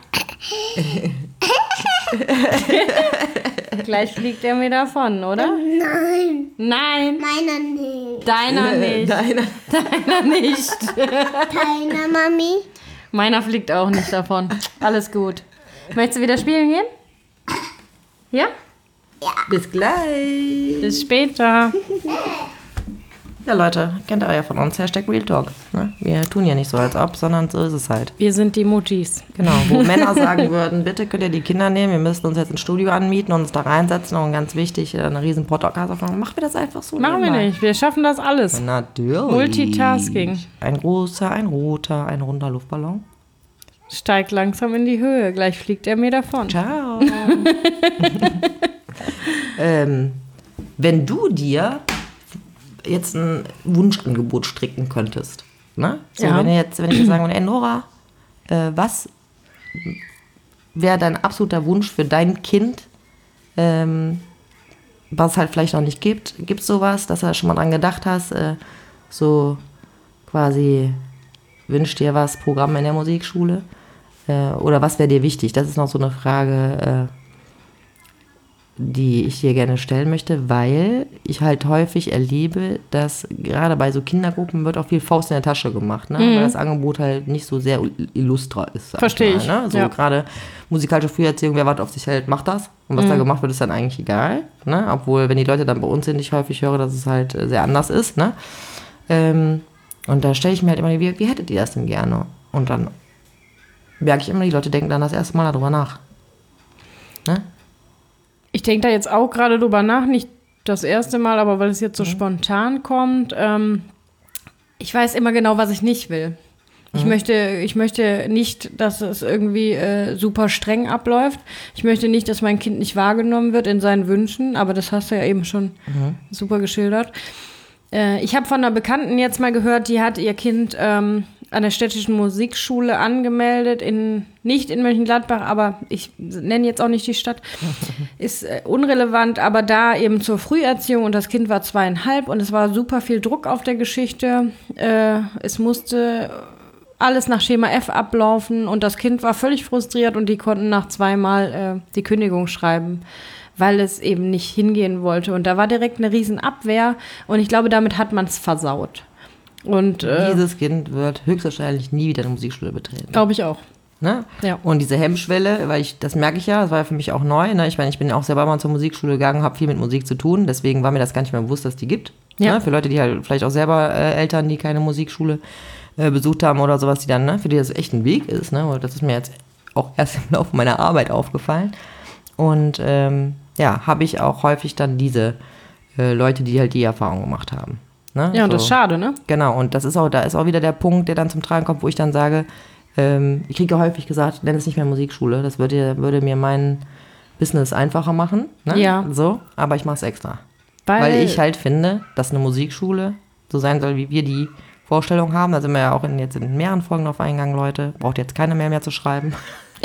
Gleich fliegt er mir davon, oder? Nein. Nein, Meiner nicht. deiner nicht. Deine. Deiner nicht. Deiner Mami. Meiner fliegt auch nicht davon. Alles gut. Möchtest du wieder spielen gehen? Ja? Bis gleich. Bis später. Ja, Leute, kennt ihr ja von uns. Hashtag Real Talk. Ne? Wir tun ja nicht so, als ob, sondern so ist es halt. Wir sind die Muttis. Genau, wo Männer sagen würden, bitte könnt ihr die Kinder nehmen, wir müssen uns jetzt ein Studio anmieten und uns da reinsetzen und ganz wichtig, eine riesen Podcast aufmachen. Machen wir das einfach so? Machen wir nebenbei? nicht. Wir schaffen das alles. Natürlich. Multitasking. Ein großer, ein roter, ein runder Luftballon. Steigt langsam in die Höhe. Gleich fliegt er mir davon. Ciao. ähm, wenn du dir jetzt ein Wunschangebot stricken könntest, ne? So, Ja. wenn ihr jetzt, wenn ich jetzt sagen würde, ey Nora, äh, was wäre dein absoluter Wunsch für dein Kind, ähm, was es halt vielleicht noch nicht gibt? Gibt es sowas, dass du schon mal dran gedacht hast, äh, so quasi wünsch dir was, Programm in der Musikschule? Äh, oder was wäre dir wichtig? Das ist noch so eine Frage, äh, die ich dir gerne stellen möchte, weil ich halt häufig erlebe, dass gerade bei so Kindergruppen wird auch viel Faust in der Tasche gemacht, ne? Weil das Angebot halt nicht so sehr illustra ist. sag Verstehe mal, ich, Ne? So ja. gerade musikalische Früherziehung, wer was auf sich hält, macht das. Und was da gemacht wird, ist dann eigentlich egal. Ne? Obwohl, wenn die Leute dann bei uns sind, ich häufig höre, dass es halt äh, sehr anders ist. Ne? Ähm, und da stelle ich mir halt immer, wie, wie hättet ihr das denn gerne? Und dann merke ich immer, die Leute denken dann das erste Mal darüber nach. Ne? Ich denke da jetzt auch gerade drüber nach, nicht das erste Mal, aber weil es jetzt Mhm. so spontan kommt. Ähm, ich weiß immer genau, was ich nicht will. Ich, möchte, ich möchte nicht, dass es irgendwie äh, super streng abläuft. Ich möchte nicht, dass mein Kind nicht wahrgenommen wird in seinen Wünschen, aber das hast du ja eben schon super geschildert. Äh, ich habe von einer Bekannten jetzt mal gehört, die hat ihr Kind ähm, an der städtischen Musikschule angemeldet, in, nicht in Mönchengladbach, aber ich nenne jetzt auch nicht die Stadt, ist äh, unrelevant, aber da eben zur Früherziehung und das Kind war zweieinhalb und es war super viel Druck auf der Geschichte. Äh, es musste alles nach Schema F ablaufen und das Kind war völlig frustriert und die konnten nach zweimal äh, die Kündigung schreiben, weil es eben nicht hingehen wollte. Und da war direkt eine riesen Abwehr und ich glaube, damit hat man es versaut. Und äh, Dieses Kind wird höchstwahrscheinlich nie wieder eine Musikschule betreten. glaube ich auch. Ne? Ja. Und diese Hemmschwelle, weil ich, das merke ich ja, das war ja für mich auch neu. Ne? Ich meine, ich bin auch selber mal zur Musikschule gegangen, habe viel mit Musik zu tun, deswegen war mir das gar nicht mehr bewusst, dass die gibt. Ja. Ne? Für Leute, die halt vielleicht auch selber äh, Eltern, die keine Musikschule äh, besucht haben oder sowas, die dann, ne? für die das echt ein Weg ist. Ne? Und das ist mir jetzt auch erst im Laufe meiner Arbeit aufgefallen. Und ähm, ja, habe ich auch häufig dann diese äh, Leute, die halt die Erfahrung gemacht haben. Ne? Ja, und das ist So. schade, ne? Genau, und das ist auch, da ist auch wieder der Punkt, der dann zum Tragen kommt, wo ich dann sage, ähm, ich kriege häufig gesagt, nenn es nicht mehr Musikschule, das würde, würde mir mein Business einfacher machen. Ne? Ja. So, aber ich mache es extra. Weil, Weil ich halt finde, dass eine Musikschule so sein soll, wie wir die Vorstellung haben. Da sind wir ja auch in, jetzt in mehreren Folgen drauf eingegangen, Leute. Braucht jetzt keine mehr mehr zu schreiben.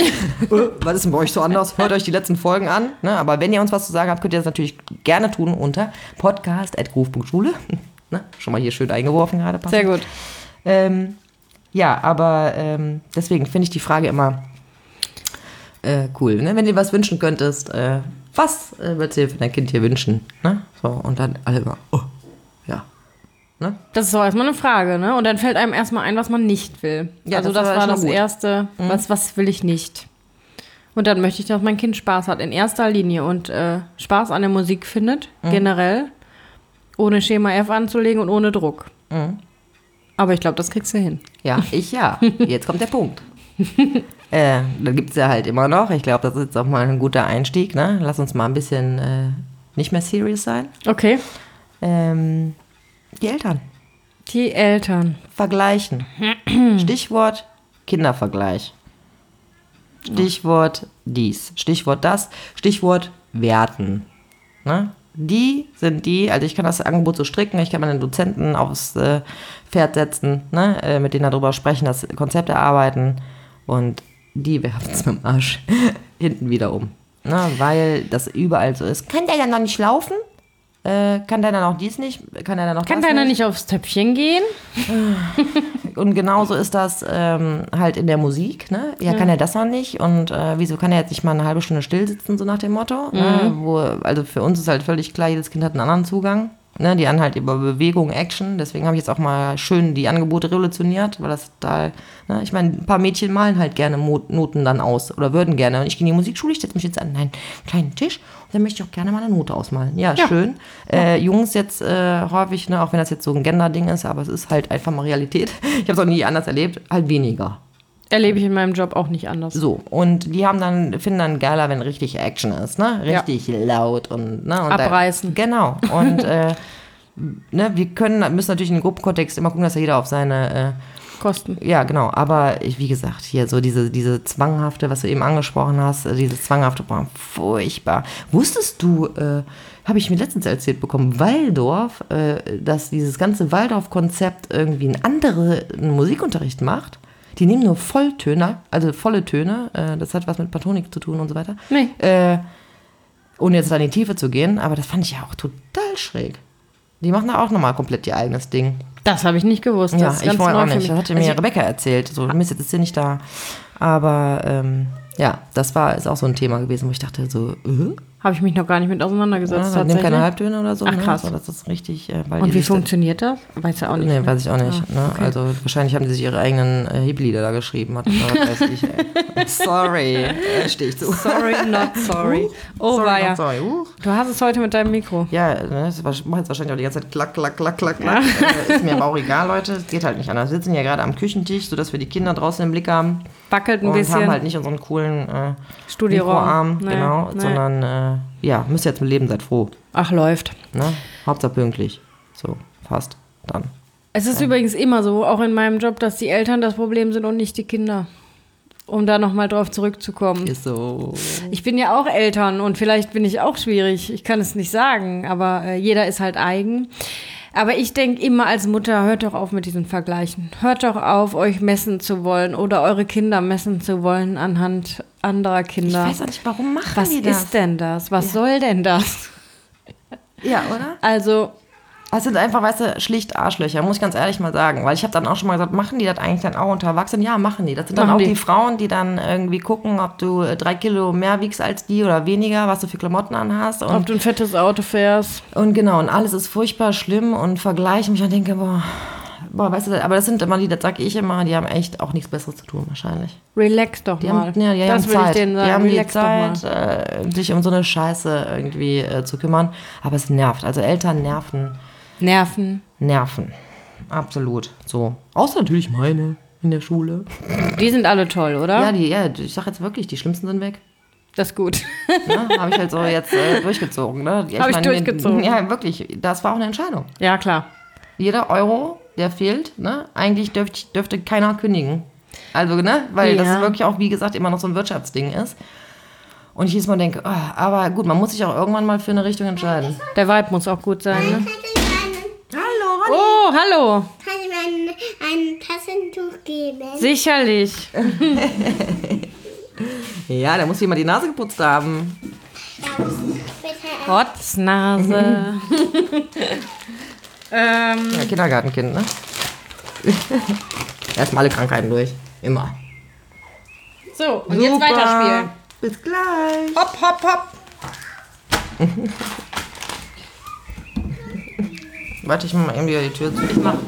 Was ist denn bei euch so anders? Hört euch die letzten Folgen an. Ne? Aber wenn ihr uns was zu sagen habt, könnt ihr das natürlich gerne tun unter podcast at groove punkt schule. Ne? Schon mal hier schön eingeworfen gerade. sehr gut. Ähm, ja, aber ähm, deswegen finde ich die Frage immer äh, cool. Ne? Wenn du dir was wünschen könntest, äh, was äh, würdest du dir für dein Kind hier wünschen? Ne? So, und dann alle immer, oh, ja. Ne? Das ist doch erstmal eine Frage, ne? Und dann fällt einem erstmal ein, was man nicht will. Ja, also das das, war war schon das gut. Erste, was, was will ich nicht. Und dann möchte ich, dass mein Kind Spaß hat, in erster Linie. Und äh, Spaß an der Musik findet, generell. Ohne Schema F anzulegen und ohne Druck. Mhm. Aber ich glaube, das kriegst du hin. Ja, ich ja. Jetzt kommt der Punkt. äh, da gibt es ja halt immer noch, ich glaube, das ist jetzt auch mal ein guter Einstieg, ne? Lass uns mal ein bisschen äh, nicht mehr serious sein. Okay. Ähm, die Eltern. Die Eltern. Vergleichen. Stichwort Kindervergleich. Stichwort dies. Stichwort das. Stichwort Werten. Ne? Die sind die, also ich kann das Angebot so stricken, ich kann meinen Dozenten aufs äh, Pferd setzen, ne? äh, mit denen darüber sprechen, das Konzept erarbeiten und die werfen es mit dem Arsch hinten wieder um. Ne? Weil das überall so ist. Kann der dann noch nicht laufen? Äh, kann der dann auch dies nicht? Kann der dann noch Kann das deiner nicht aufs Töpfchen gehen? Und genauso ist das ähm, halt in der Musik, ne? Ja, kann er das noch nicht? Und äh, wieso kann er jetzt nicht mal eine halbe Stunde still sitzen, so nach dem Motto? Mhm. Ne? Wo, also für uns ist halt völlig klar, jedes Kind hat einen anderen Zugang. Ne? Die haben halt über Bewegung, Action. Deswegen habe ich jetzt auch mal schön die Angebote revolutioniert, weil das da, ne? Ich meine, ein paar Mädchen malen halt gerne Mo- Noten dann aus oder würden gerne. Und ich gehe in die Musikschule, ich setze mich jetzt an einen kleinen Tisch und dann möchte ich auch gerne mal eine Note ausmalen. Ja, Ja. schön. Äh, Jungs jetzt äh, häufig, ne, auch wenn das jetzt so ein Gender-Ding ist, aber es ist halt einfach mal Realität. Ich habe es auch nie anders erlebt, halt weniger. Erlebe ich in meinem Job auch nicht anders. So, und die haben dann, finden dann geiler, wenn richtig Action ist, ne? Richtig laut und, ne? Und Abreißen. Da, genau. Und äh, ne, wir können, müssen natürlich in den Gruppenkontext immer gucken, dass ja jeder auf seine kosten. Ja, genau. Aber ich, wie gesagt, hier so diese, diese zwanghafte, was du eben angesprochen hast, äh, dieses zwanghafte, boah, furchtbar. Wusstest du, äh, habe ich mir letztens erzählt bekommen, Waldorf, äh, dass dieses ganze Waldorf-Konzept irgendwie einen anderen Musikunterricht macht? Die nehmen nur Volltöne, also volle Töne. Äh, das hat was mit Patonik zu tun und so weiter. Nee. Äh, ohne jetzt da in die Tiefe zu gehen, aber das fand ich ja auch total schräg. Die machen da auch nochmal komplett ihr eigenes Ding. Das habe ich nicht gewusst. Das Ja, ist ich ganz vorher neu auch für nicht. mich. Das hatte mir Also, Rebecca erzählt. So, Mist, jetzt ist sie nicht da. Aber ähm, ja, das war ist auch so ein Thema gewesen, wo ich dachte so, äh? habe ich mich noch gar nicht mit auseinandergesetzt. Ja, nimm keine Halbtöne oder so. Ach, ne? krass. So, das ist richtig. Äh, weil Und die wie sich da- funktioniert das? Weiß ja auch nicht. Nee, ne? weiß ich auch nicht. Ah, ne? okay. Also wahrscheinlich haben die sich ihre eigenen äh, Hiplieder da geschrieben. Hat, was weiß ich, ey. Sorry, äh, stehe ich zu. Sorry, not sorry. Oh, sorry, war ja. not sorry. Uh. Du hast es heute mit deinem Mikro. Ja, ne, das macht jetzt wahrscheinlich auch die ganze Zeit klack, klack, klack, klack, klack. Äh, ist mir aber auch egal, Leute. Es geht halt nicht anders. Wir sitzen ja gerade am Küchentisch, sodass wir die Kinder draußen im Blick haben. Wackelt ein Und bisschen. haben halt nicht unseren coolen äh, Studioraum. Mikroarm, Nee, genau, nee. sondern äh, ja, müsst ihr jetzt mit leben, seid froh. Ach, läuft. Ne? Hauptsache pünktlich. So, fast. Dann. Es ist übrigens immer so, auch in meinem Job, dass die Eltern das Problem sind und nicht die Kinder. Um da nochmal drauf zurückzukommen. Ist so. Ich bin ja auch Eltern und vielleicht bin ich auch schwierig. Ich kann es nicht sagen, aber äh, jeder ist halt eigen. Aber ich denke immer als Mutter, hört doch auf mit diesen Vergleichen. Hört doch auf, euch messen zu wollen oder eure Kinder messen zu wollen anhand anderer Kinder. Ich weiß auch nicht, warum machen Was die das? ist denn das? Was soll denn das? Ja, oder? Also, Das sind einfach, weißt du, schlicht Arschlöcher, muss ich ganz ehrlich mal sagen. Weil ich habe dann auch schon mal gesagt, machen die das eigentlich dann auch unter Erwachsenen? Ja, machen die. Das sind dann Machen auch die. die. Frauen, die dann irgendwie gucken, ob du äh, drei Kilo mehr wiegst als die oder weniger, was du für Klamotten anhast. ob Und, du ein fettes Auto fährst. und genau, und alles ist furchtbar schlimm und vergleichen. Und ich dann denke, boah, boah, weißt du, aber das sind immer die, das sage ich immer, die haben echt auch nichts Besseres zu tun wahrscheinlich. Relax doch Die mal. haben, ja, die das haben will Zeit. ich denen sagen. Die haben die Relax doch mal. Zeit, äh, sich um so eine Scheiße irgendwie äh, zu kümmern. Aber es nervt. Also Eltern nerven. Nerven. Nerven. Absolut. So. Außer natürlich meine in der Schule. Die sind alle toll, oder? Ja, die, ja, ich sag jetzt wirklich, die Schlimmsten sind weg. Das ist gut. Ne? Habe ich halt so jetzt äh, durchgezogen. Ne? Hab ich durchgezogen. Ja, wirklich. Das war auch eine Entscheidung. Ja, klar. Jeder Euro, der fehlt, ne? Eigentlich dürft, dürfte keiner kündigen. Also, ne? Weil Ja. das wirklich auch, wie gesagt, immer noch so ein Wirtschaftsding ist. Und ich jedes Mal denke, oh, aber gut, man muss sich auch irgendwann mal für eine Richtung entscheiden. Der Vibe muss auch gut sein, ne? Hallo, Ronny. Oh, hallo. Kann ich mir ein, ein Taschentuch geben? Sicherlich. Ja, da muss jemand die Nase geputzt haben. Bitte. Rotznase. ähm, Ja, Kindergartenkind, ne? Erstmal alle Krankheiten durch. Immer. so, und jetzt Super. weiterspielen. Bis gleich. Hopp, hopp, hopp. Warte, ich mach mal eben wieder die Tür zu. Ich mach.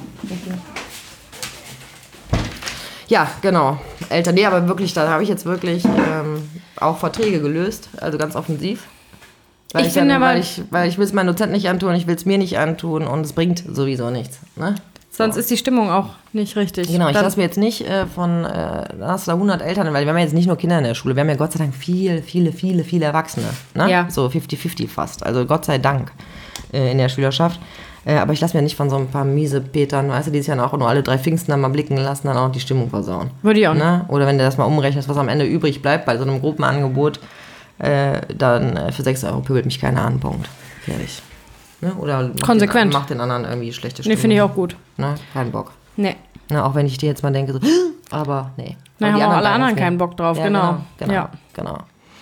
Ja, genau. Eltern, nee, aber wirklich, da habe ich jetzt wirklich ähm, auch Verträge gelöst, also ganz offensiv. Weil Ich ich, finde dann, aber- weil ich, weil ich will es meinen Dozenten nicht antun, ich will es mir nicht antun und es bringt sowieso nichts. Ne? Sonst ist die Stimmung auch nicht richtig. Genau, ich Dann- lasse mir jetzt nicht äh, von, äh, da hast du da hundert Eltern, weil wir haben ja jetzt nicht nur Kinder in der Schule, wir haben ja Gott sei Dank viele, viele, viele, viele Erwachsene. Ne? Ja. So fifty fifty fast, also Gott sei Dank äh, in der Schülerschaft. Äh, aber ich lasse mir nicht von so ein paar miese Petern, weißt du, die sich ja auch nur alle drei Pfingsten dann mal blicken lassen, dann auch die Stimmung versauen. Würde ich auch nicht. Ne? Oder wenn du das mal umrechnest, was am Ende übrig bleibt bei so einem Gruppenangebot, äh, dann äh, für sechs Euro pöbelt mich keiner an, Punkt. Fertig. Ne? Oder macht Konsequent. Den, macht den anderen irgendwie schlechte Nee, Stimmung. finde ich auch gut. Ne? Kein Bock. Nee. Na, auch wenn ich dir jetzt mal denke, so, aber nee. Na, Aber haben die auch alle sagen anderen es keinen nicht. Bock drauf, Ja, genau. Genau, Ja. genau.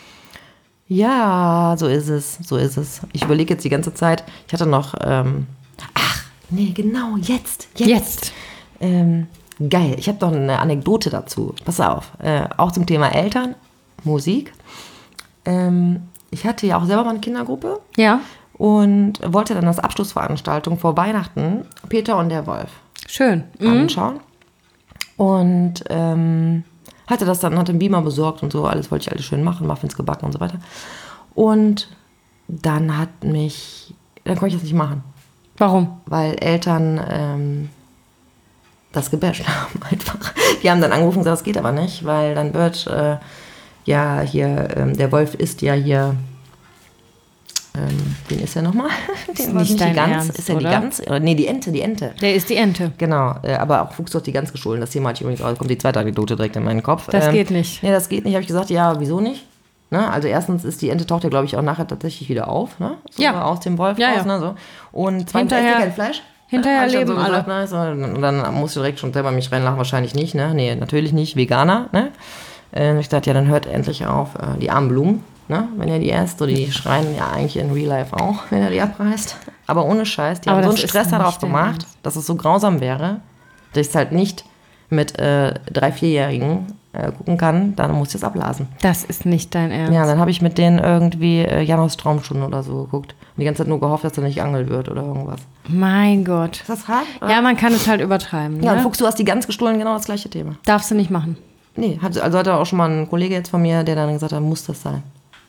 Ja, so ist es, so ist es. Ich überlege jetzt die ganze Zeit, ich hatte noch, ähm, ach, nee, genau, jetzt, jetzt. Jetzt. Ähm, geil, ich habe doch eine Anekdote dazu. Pass auf, äh, auch zum Thema Eltern, Musik. Ähm, ich hatte ja auch selber mal eine Kindergruppe Ja. und wollte dann als Abschlussveranstaltung vor Weihnachten Peter und der Wolf Schön. Mhm. anschauen. Und ähm, hatte das dann, hatte einen Beamer besorgt und so, alles wollte ich alles schön machen, Muffins gebacken und so weiter. Und dann hat mich, dann konnte ich das nicht machen, Warum? weil Eltern ähm, das gebasht haben einfach. Die haben dann angerufen und gesagt, das geht aber nicht, weil dann wird, äh, ja, hier, ähm, der Wolf ist ja hier Ähm, den ist ja nochmal. Ist nicht dein Gans. Ernst, ist ja oder? die Gans? Oder, nee, die Ente, die Ente. Der ist die Ente. Genau, äh, aber auch Fuchs doch die Gans gestohlen. Das Thema hatte ich übrigens auch, kommt die zweite Anekdote direkt in meinen Kopf. Das ähm, geht nicht. Nee, das geht nicht. Habe ich gesagt, ja, wieso nicht? Ne? Also erstens ist die Ente taucht ja, glaube ich, auch nachher tatsächlich wieder auf. Ne? So Ja. Aus dem Wolf Ja, raus. ja. Ne? So. Und zweitens Hinterher- esst ihr kein Fleisch. hinterher Hab ich dann leben so alle. gesagt, ne? So, und dann musst du direkt schon selber mich reinlachen. Wahrscheinlich nicht. Ne? Nee, natürlich nicht. Veganer. Ne? Äh, ich dachte, ja, dann hört endlich auf. Äh, die armen Blumen. Ne? Wenn ihr die esst, so die schreien ja eigentlich in Real Life auch, wenn ihr die abreißt. Aber ohne Scheiß, die Aber haben so einen das ist Stress nicht darauf dein gemacht, Ernst. dass es so grausam wäre, dass ich es halt nicht mit äh, drei-, vierjährigen äh, gucken kann, dann muss ich es ablasen. Das ist nicht dein Ernst. Ja, dann habe ich mit denen irgendwie äh, Janos Traumstunde oder so geguckt. Und die ganze Zeit nur gehofft, dass er nicht angelt wird oder irgendwas. Mein Gott. Ist das hart? Ja, man kann es halt übertreiben. Ja, und Ne? Fuchs, du hast die Gans gestohlen, genau das gleiche Thema. Darfst du nicht machen. Nee, hat, also hatte auch schon mal ein Kollege jetzt von mir, der dann gesagt hat, muss das sein.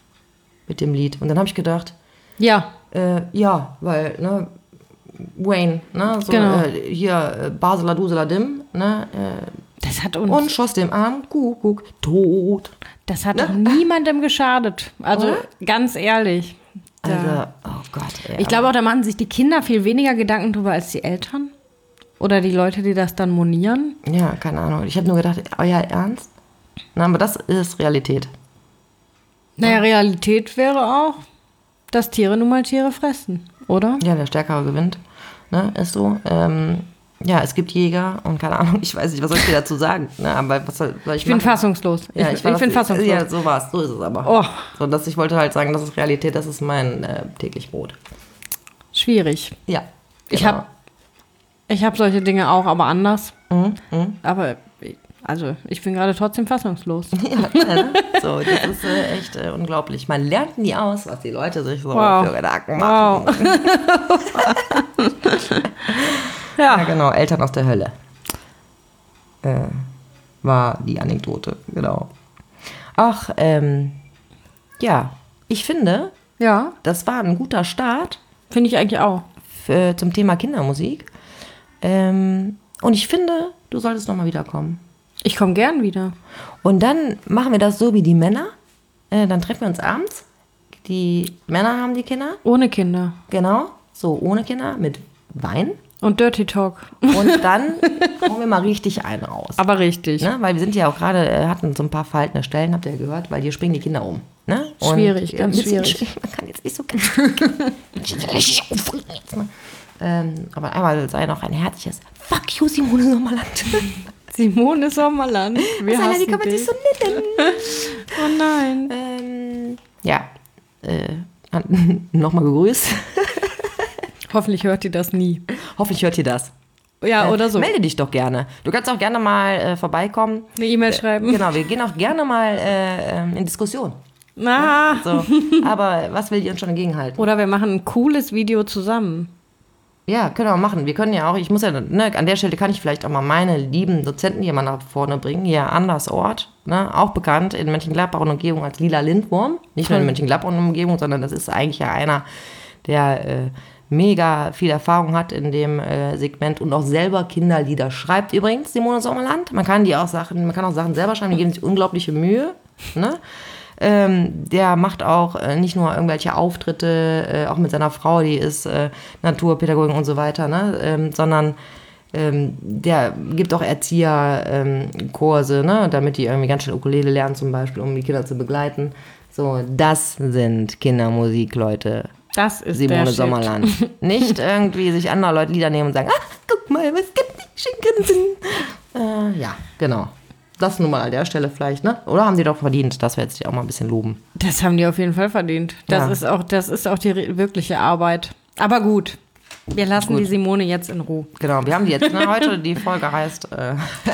Mit dem Lied. Und dann habe ich gedacht, Ja, äh, ja, weil, ne, Wayne, ne, so, Genau. äh, hier, äh, Basela Dusela Dim, ne, äh, das hat uns, und schoss dem Arm, Kuckuck, tot. das hat doch niemandem geschadet. Also Oder? ganz ehrlich. Da- Also, oh Gott, ey. Ich glaube auch, da machen sich die Kinder viel weniger Gedanken drüber als die Eltern. Oder die Leute, die das dann monieren. Ja, keine Ahnung. Ich habe nur gedacht, euer Ernst? Na, aber das ist Realität. Naja, Realität wäre auch, dass Tiere nun mal Tiere fressen, oder? Ja, der Stärkere gewinnt. Ne, ist so. Ähm, ja, es gibt Jäger und keine Ahnung, ich weiß nicht, was soll ich dir dazu sagen? Ne, aber was soll, soll ich Ich bin machen? fassungslos. Ja, ich ich, war ich bin das- fassungslos. Ja, so war es. So ist es aber. Oh. So, dass ich wollte halt sagen, das ist Realität, das ist mein äh, täglich Brot. Schwierig. Ja. Ich genau. habe ich hab solche Dinge auch, aber anders. Mhm, mhm. Aber, also, ich bin gerade trotzdem fassungslos. Ja, ne? So, das ist äh, echt äh, unglaublich. Man lernt nie aus, was die Leute sich so Wow. für Gedanken machen. Wow. Ja, Ja, genau, Eltern aus der Hölle. Äh, war die Anekdote, genau. Ach, ähm, ja, ich finde, ja, das war ein guter Start finde ich eigentlich auch. für, zum Thema Kindermusik. Ähm, und ich finde, du solltest nochmal wiederkommen. Ich komme gern wieder. Und dann machen wir das so wie die Männer. Äh, dann treffen wir uns abends. Die Männer haben die Kinder, Ohne Kinder. genau, so ohne Kinder, mit Wein. Und Dirty Talk. Und dann hauen wir mal richtig einen raus. Aber richtig. Ne? Weil wir sind ja auch gerade, äh, hatten so ein paar verhaltene Stellen, habt ihr ja gehört, weil hier springen die Kinder um. Ne? Und Schwierig, ja, ganz ein bisschen schwierig. Man kann jetzt nicht so ganz richtig aufregen jetzt, ne? ähm, Aber einmal sei noch ein herzliches Fuck you, Simone Sommerland. Simone Sommerland. Wir Sala, hassen wie kann man dich dich. so nennen? Oh nein. ähm, ja, äh, nochmal gegrüßt. Hoffentlich hört ihr das nie. Hoffentlich hört ihr das. Ja, Äh, oder so. Melde dich doch gerne. Du kannst auch gerne mal äh, vorbeikommen. Eine E-Mail schreiben. Genau, wir gehen auch gerne mal äh, ähm, in Diskussion. Na. So. Aber was will die uns schon entgegenhalten? Oder wir machen ein cooles Video zusammen. Ja, können wir machen. Wir können ja auch, ich muss ja, ne, an der Stelle kann ich vielleicht auch mal meine lieben Dozenten hier mal nach vorne bringen. Hier Anders Ort, ne, auch bekannt in Mönchengladbach und Umgebung als Lila Lindwurm. Nicht nur in Mönchengladbach und Umgebung, sondern das ist eigentlich ja einer, der äh, mega viel Erfahrung hat in dem äh, Segment und auch selber Kinderlieder schreibt. Übrigens, Simone Sommerland. Man kann die auch Sachen, man kann auch Sachen selber schreiben, die geben sich unglaubliche Mühe. Ne? Ähm, der macht auch äh, nicht nur irgendwelche Auftritte, äh, auch mit seiner Frau, die ist äh, Naturpädagogin und so weiter, ne? ähm, sondern ähm, der gibt auch Erzieherkurse, ne? Damit die irgendwie ganz schnell Ukulele lernen zum Beispiel, um die Kinder zu begleiten. So, das sind Kindermusik, Leute. Das ist Simone der Shit. Sommerland. Nicht irgendwie sich andere Leute Lieder nehmen und sagen, ah, guck mal, was kann ich schenken? Äh, ja, genau. Das nun mal an der Stelle vielleicht, ne? Oder haben die doch verdient, dass wir jetzt die auch mal ein bisschen loben. Das haben die auf jeden Fall verdient. Das, Ja. ist, auch, das ist auch die re- wirkliche Arbeit. Aber gut, wir lassen Gut. die Simone jetzt in Ruhe. Genau, wir haben die jetzt, ne? Heute, die Folge heißt, äh,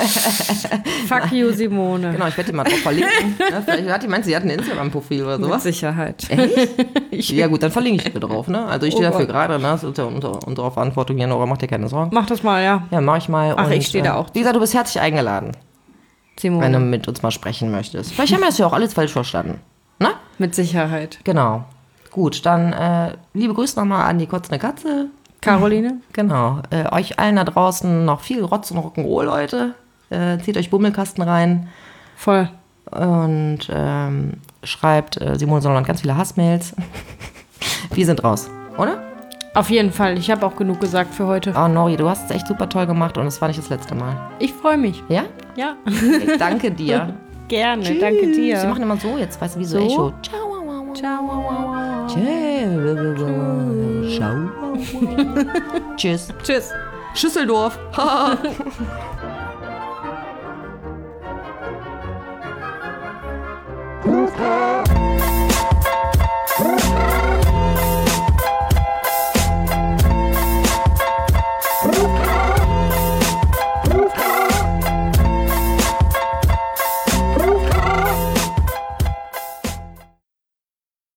Fuck you, Simone. genau, ich werde die mal drauf verlinken. Ne? Vielleicht hat die, meinst du, sie hat ein Instagram-Profil oder Mit sowas? Sicherheit. Ja gut, dann verlinke ich dir drauf, ne? Also ich Oh stehe dafür Gott. gerade, ne? Das ist unter, unter, unserer Verantwortung, ja, Nora, mach dir keine Sorgen. Mach das mal, ja. Ja, mach ich mal. Ach, und, ich stehe da äh, auch. Wie gesagt, du bist herzlich eingeladen, Simone. wenn du mit uns mal sprechen möchtest. Vielleicht haben wir das ja auch alles falsch verstanden. Ne? Mit Sicherheit. Genau. Gut, dann äh, liebe Grüße nochmal an die kotzende Katze. Caroline? Genau. Äh, euch allen da draußen noch viel Rotz und Rock'n'Roll, Leute. Äh, zieht euch Bummelkasten rein Voll. und ähm, schreibt äh, Simone Sommerland ganz viele Hassmails. Wir sind raus, oder? Auf jeden Fall. Ich habe auch genug gesagt für heute. Oh, Nori, du hast es echt super toll gemacht und es war nicht das letzte Mal. Ich freue mich. Ja? Ja. Ich danke dir. Gerne, Tschüss. danke dir. Wir machen immer so, jetzt weißt du, wie so, So? Echo. Ciao. Ciao. Tschüss. Tschüss. Tschüss. Schüsseldorf.